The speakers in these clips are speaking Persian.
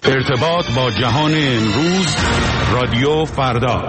ارتباط با جهان امروز، رادیو فردا.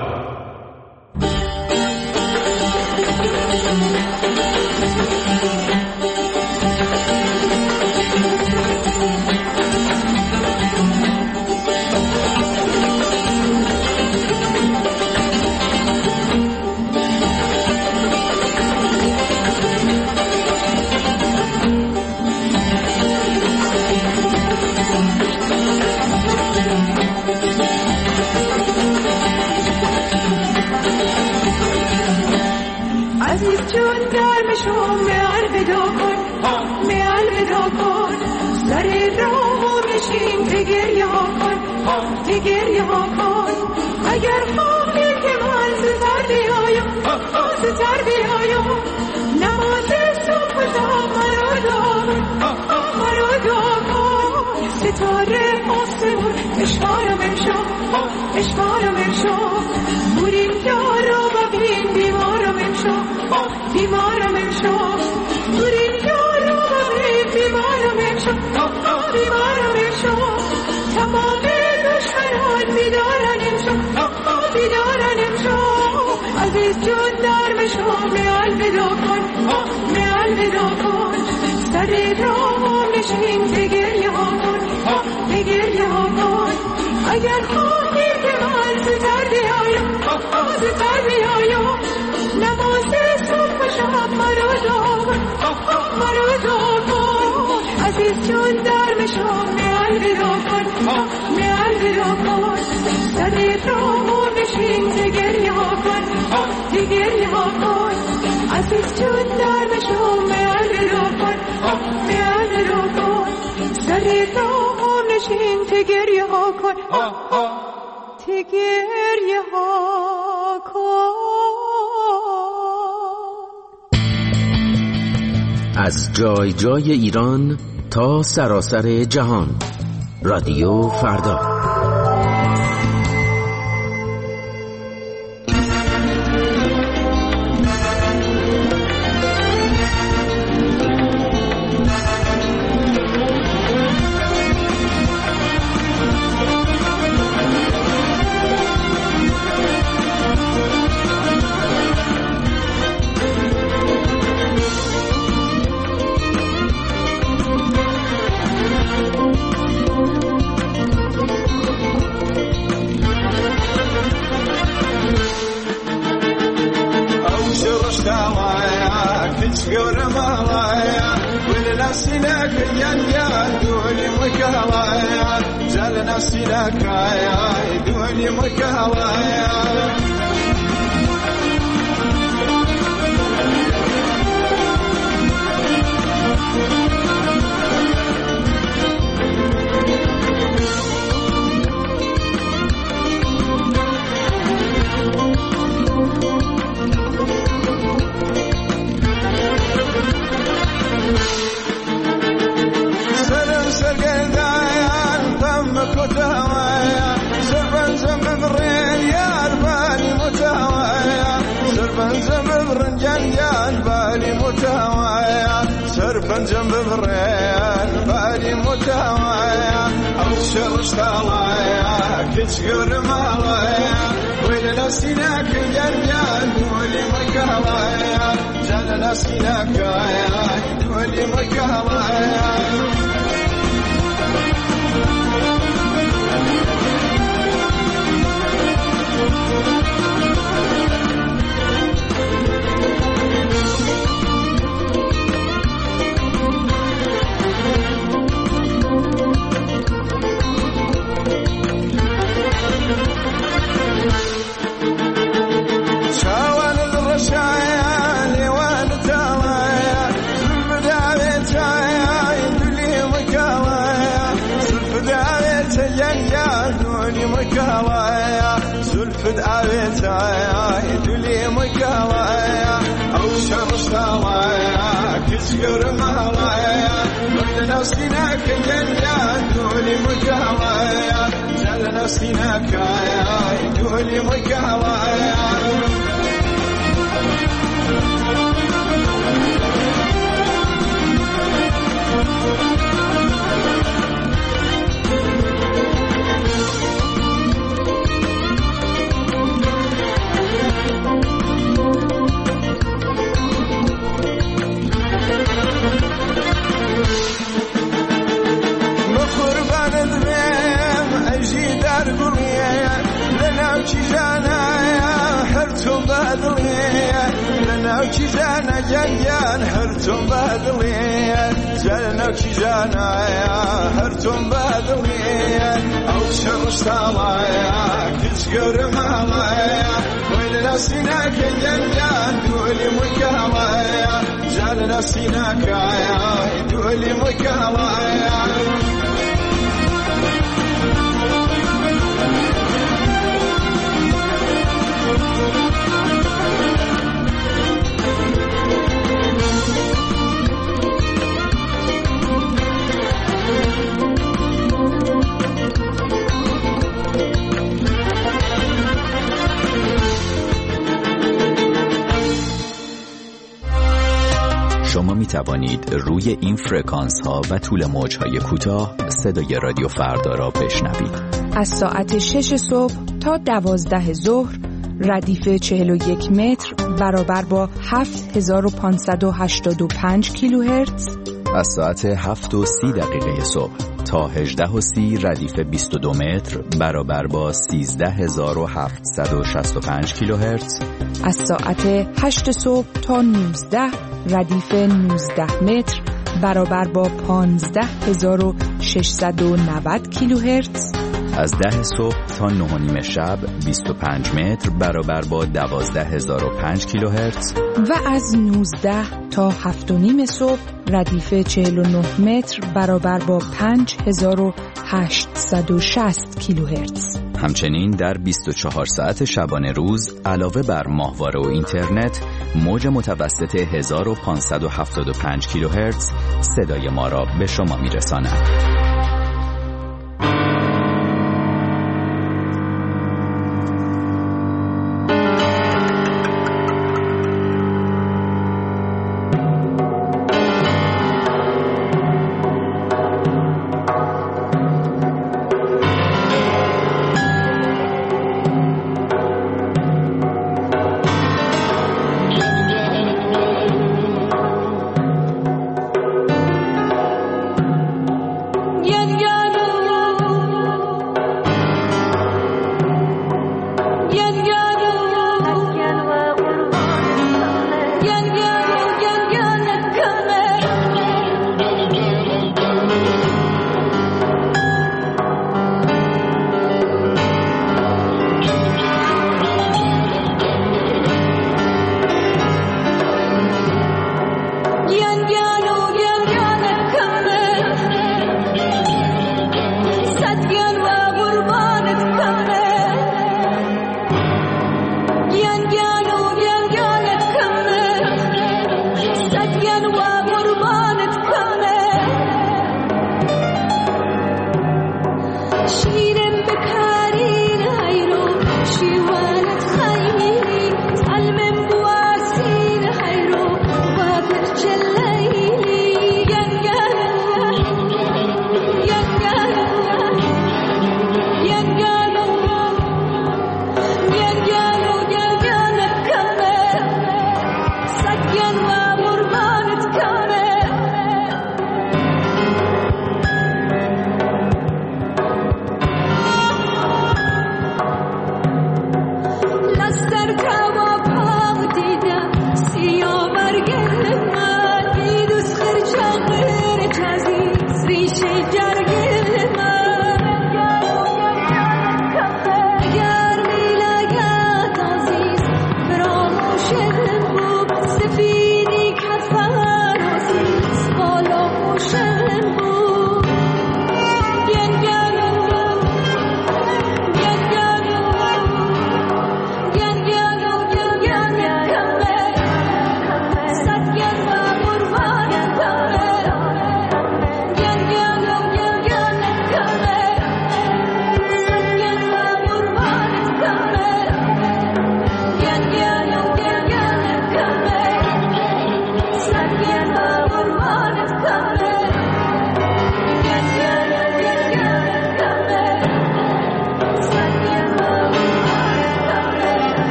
گریه ها کن اگر خواهی که من زودتر بیایم زودتر بیایم نماز صبح و تا مرا دعا کن ستاره آسمون اشکارم امشب بریم یارا و بین بیمارم امشب بریم یارا و بین بیمارم امشب تمام بیدارن امشب عزیز جون در مشو میال ودا کن سر راه نشین بگریه ها کن اگر خواهی که من زودتر بیایم نماز صبح و شب مرا دعا کن عزیز جون در مشو میال ودا کن سر راه نشین گریه ها کن عزیز جون در مشو میال رو کن سر راه نشین گریه ها کن از جای جای ایران تا سراسر جهان، رادیو فردا. بنجم ببرين بالي متوايا أو شرشت عليا كتشقر مالايا ويل نسيناك جنجان دولي مكالايا جل نسيناك يا دولي مكالايا زلفت عويتايا دولي مكاوايا أو شرشت عليا كسكر مهلايا وإن نسيناك جنجان دولي مكاوايا جل نسيناك يا دولي مكاوايا قربان دمیم اجی در گلیه لناو چی جانایا هرتو بدلیه لناو چی جانا جنجان هرتو بدلیه لناو چی جانایا هرتو بدلیه او شمس تالایا کسگر مالایا ویل نسینا کنجان دولی مکالایا جال نسینا کایا دولی مکالایا شما می توانید روی این فرکانس ها و طول موج های کوتاه صدای رادیو فردا را بشنوید. از ساعت 6 صبح تا 12 ظهر ردیف 41 متر برابر با 7585 کیلوهرتز. از ساعت 7:30 صبح تا 18:30 ردیف 22 متر برابر با 13765 کیلوهرتز. از ساعت 8 صبح تا 19 ردیف 19 متر برابر با 15690 کیلوهرتز. از 10 صبح تا 9:30 شب 25 متر برابر با 12005 کیلوهرتز. و از 19 تا 7:30 صبح ردیف 49 متر برابر با 5860 کیلوهرتز. همچنین در 24 ساعت شبانه روز علاوه بر ماهواره و اینترنت موج متوسط 1575 کیلوهرتز صدای ما را به شما میرساند.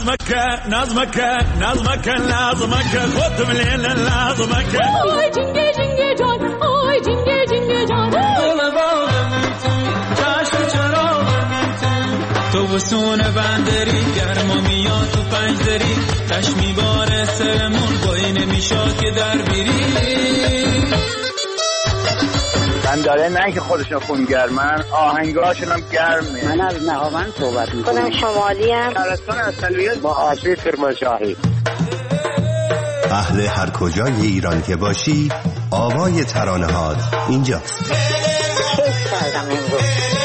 نظمك خودم لیل نظمک آی جنگه جنگه جان آی جنگه جنگه جان چشم چراغ تو بسون بندری گرما میاد تو پنجدری چشمی باره سرمون بایی نمیشاد که در بیری بنداره نه که خودشون خونگرمن آهنگاشون هم گرمه. من از نهاوند صحبت میکنم شمالی هم شهرستان اصلیت با آتش کرمانشاهی. اهل هر کجای ایران که باشی آوای ترانه‌هات اینجاست. کیف کردم امروز.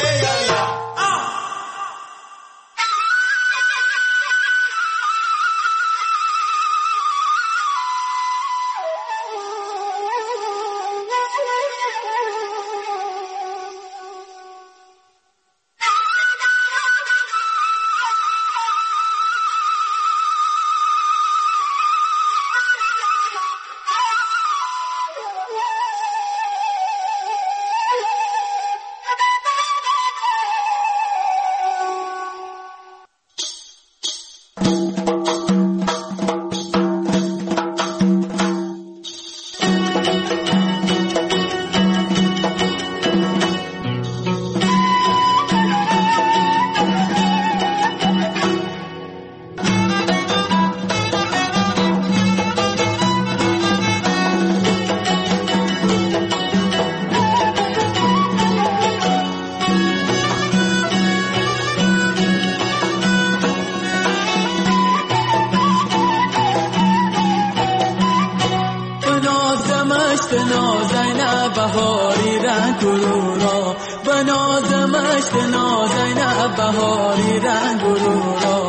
بهاری رنگ گرورا بنازمش نازینب بهاری رنگ گرورا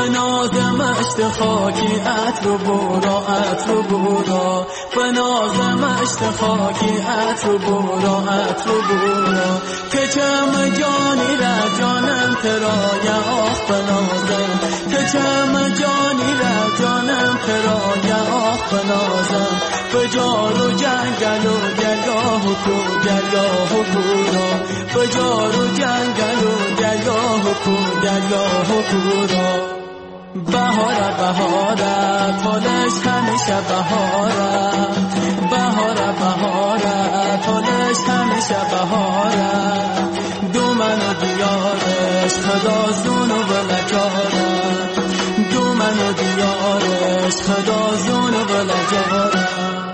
بنازمش خاکی عطر و بورا عطر و بورا بنازمش خاکی عطر و بورا عطر و بورا که چم جانی را جانم ترا یا آخ بنازم که چم جانی را جانم ترا یا آخ بنازم بجار و جنگل و درگاه و کو درگاه و کورا بجار و جنگل و درگاه و کو درگاه و کورا بهاره بهاره پالش همیشه بهاره بهاره بهاره پالش همیشه بهاره دومن و دیارش خدا زون و بلجاره دومن و دیارش خدا زون و بلجاره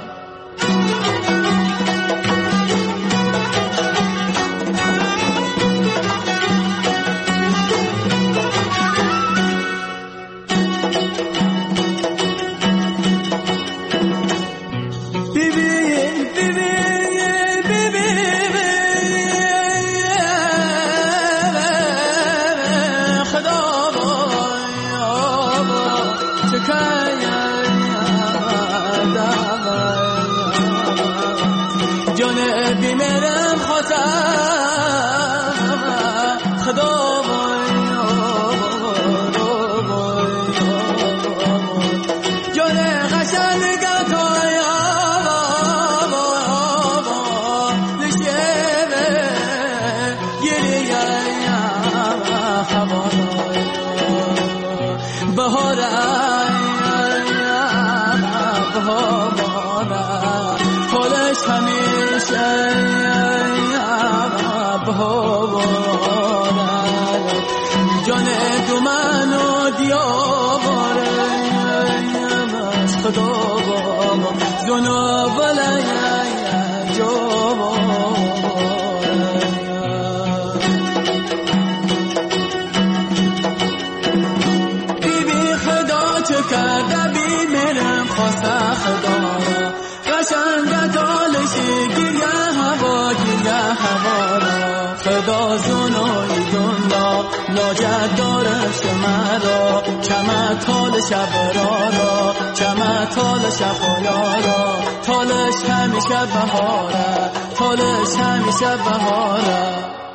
خدا زنای دنیا لاجد داره شمرا چمه تال شب را چمه تال شب را تالش همیشه بهاره تالش همیشه بهاره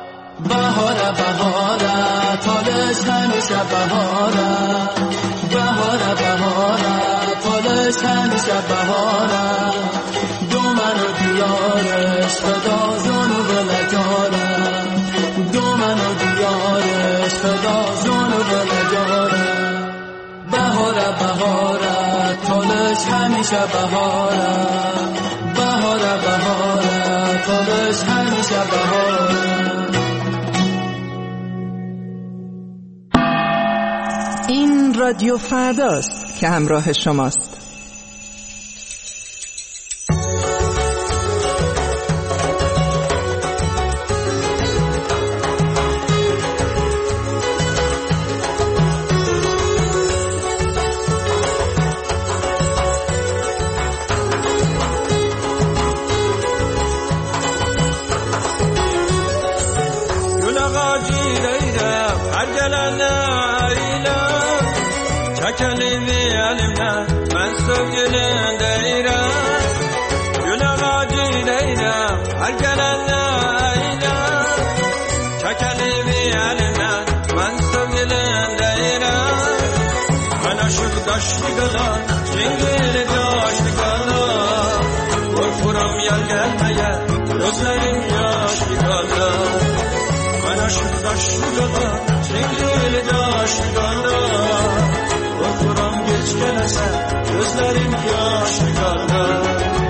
بهاره بهاره تالش همیشه بهاره بهاره بهاره تالش همیشه بهاره دومن و دیارش خدا زن و بلجاره دومن و دیارش خدا زن و بلجاره بهاره تالش همیشه بهاره بهاره بهاره تالش همیشه بهاره. این رادیو فرداست که همراه شماست. من sevgilin değilim, gül ağacı değilim, her gelende eylem. Çek elimi elimden, ben sevgilin değilim. Ben aşık taşlıklar, çingili taşlıklar. Korkuram yer gelmeye, gözlerim yaşlıklar. Ben aşık taşlıklar, çingili taşlıklar. Korkuram geç gelese, gözlerim yaşlı kaldı.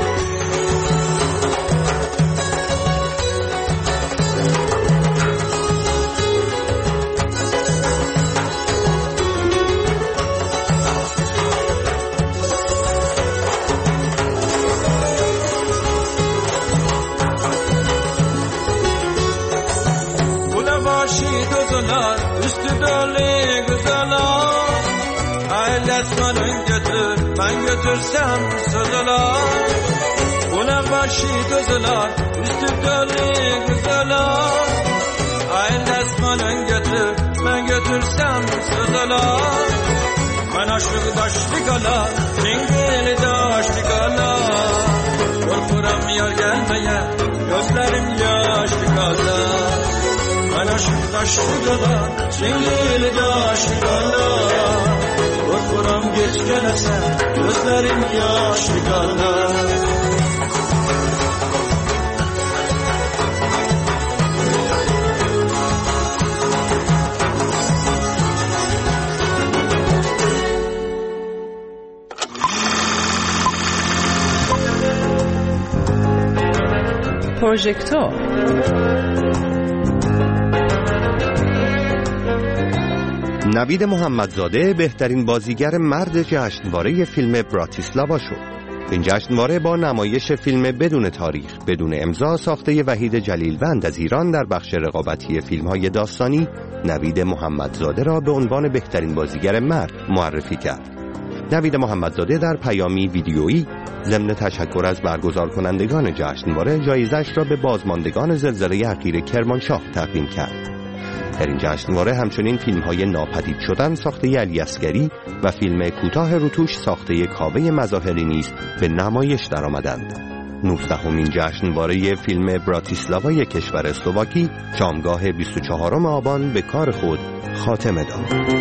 Bu ne vahşi dozalar, üstü dolu güzeller. Ailesmanın götür, ben götürsem sızılar. Bu ne vahşi dozalar, üstü dolu güzeller. Ailesmanın götür, ben götürsem sızılar. Ben aşık daşlı kala, çingili daşlı kala. Korkuram yar gelmeye, gözlerim yaşlı kala. Ben aşık daşlı kala, çingili daşlı kala. Korkuram geç gelese, gözlerim yaşlı kaldı. پروژکتور نوید محمدزاده بهترین بازیگر مرد جشنواره فیلم براتیسلاوا شد. این جشنواره با نمایش فیلم بدون تاریخ، بدون امضا ساخته وحید جلیلوند از ایران در بخش رقابتی فیلم‌های داستانی، نوید محمدزاده را به عنوان بهترین بازیگر مرد معرفی کرد. نوید محمدزاده در پیامی ویدیویی ضمن تشکر از برگزار کنندگان جشنواره جایزه‌اش را به بازماندگان زلزله اخیر کرمانشاه تقدیم کرد. در این جشنواره همچنین فیلم‌های ناپدید شدن ساخته علی اصغری و فیلم کوتاه روتوش ساخته کاوه مظاهری نیز به نمایش درآمدند. 19مین جشنواره فیلم براتیسلاوای کشور اسلواکی شامگاه 24 آبان به کار خود خاتمه داد.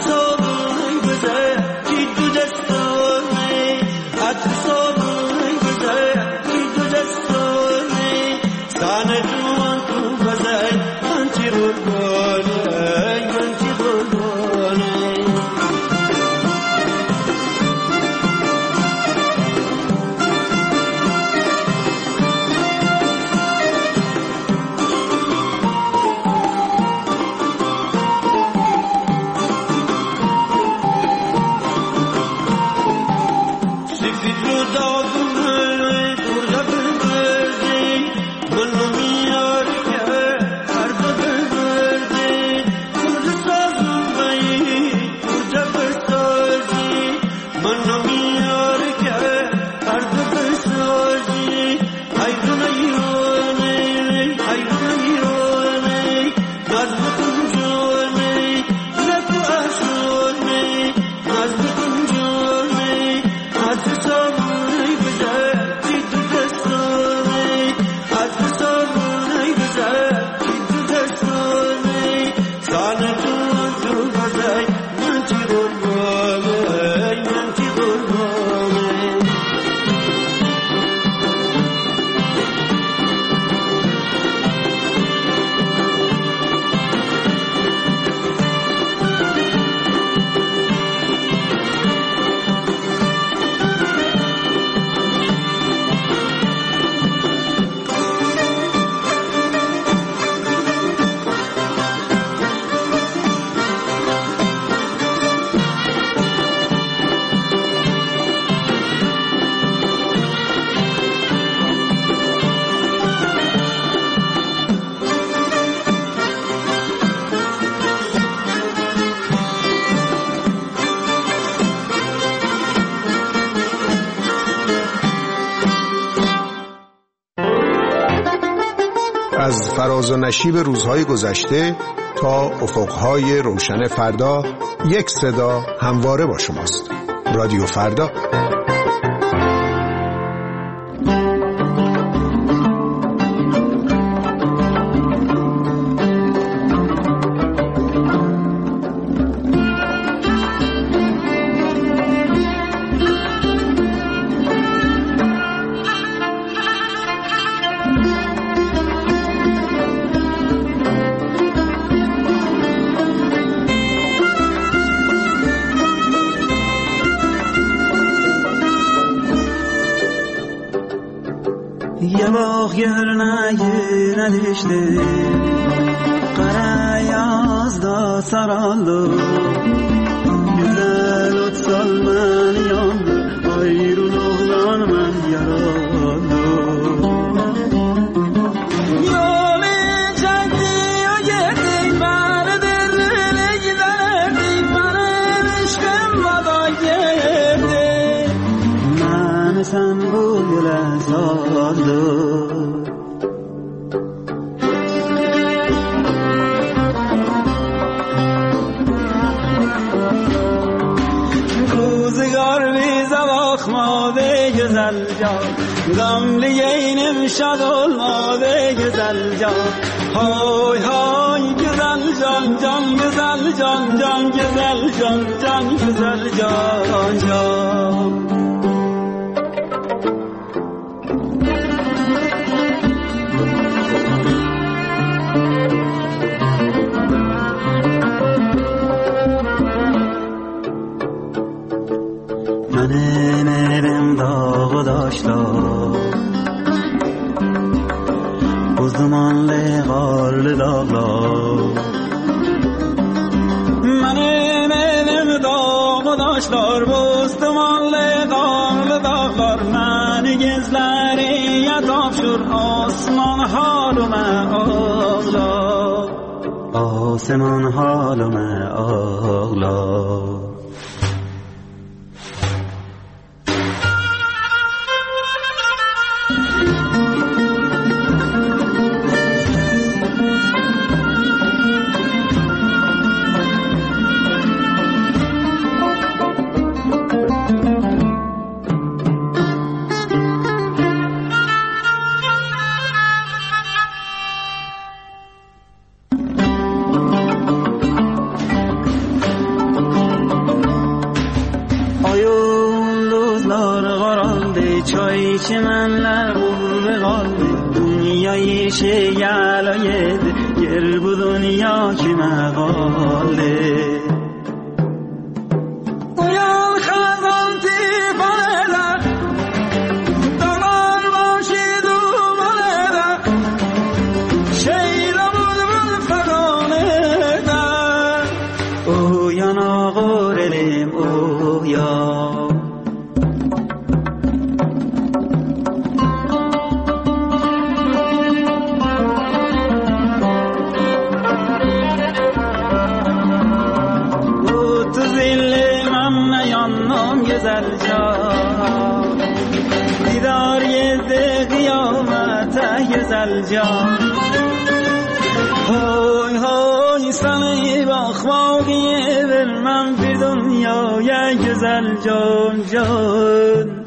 از فراز و نشیب روزهای گذشته تا افقهای روشن فردا، یک صدا همواره با شماست. رادیو فردا. آسمان حالم آغلا چای چه من لبور به قلب دنیای شیعلای گر bu دنیا که مقاله uyan خزان تیفانه دلار باشید و ماله شیلا بود فقانه uyan آقا رلم uyan گزل جان دیدار یه قیامت گزل جان های های سنی باخواقی بر من بی دنیا گزل جان جان